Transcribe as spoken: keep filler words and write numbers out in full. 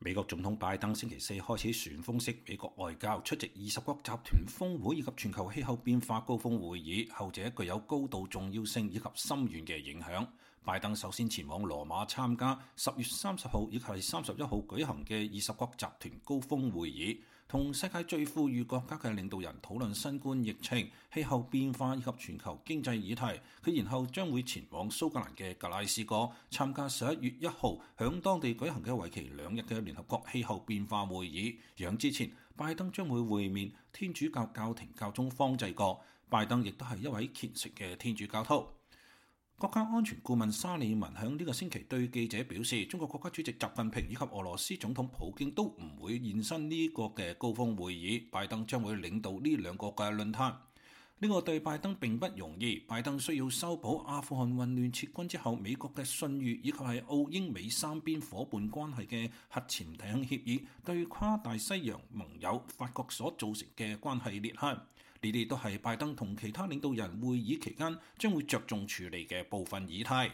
美國總統拜登星期四開始旋風式美國外交，出席二十國集團峰會以及全球氣候變化高峰會議，後者具有高度重要性以及深遠嘅影響。拜登首先前往羅馬參加十月三十號以及三十一號舉行嘅二十國集團高峰會議，同世界最富裕國家嘅領導人討論新冠疫情、氣候變化以及全球經濟議題。佢然後將會前往蘇格蘭嘅格拉斯哥參加十一月一號響當地舉行嘅為期兩日嘅聯合國氣候變化會議。讓之前，拜登將會會面天主教教廷教宗方濟各。拜登亦都係一位虔誠嘅天主教徒。國家安全顧問沙利文響呢個星期對記者表示，中國國家主席習近平以及俄羅斯總統普京都唔會現身呢個嘅高峰會議，拜登將會領導呢兩個嘅論壇。呢個對拜登並不容易，拜登需要修補阿富汗混亂撤軍之後美國嘅信譽，以及係澳英美三邊夥伴關係嘅核潛艇協議對跨大西洋盟友法國所造成嘅關係裂痕。呢啲都係拜登同其他領導人會議期間將會着重處理嘅部分議題。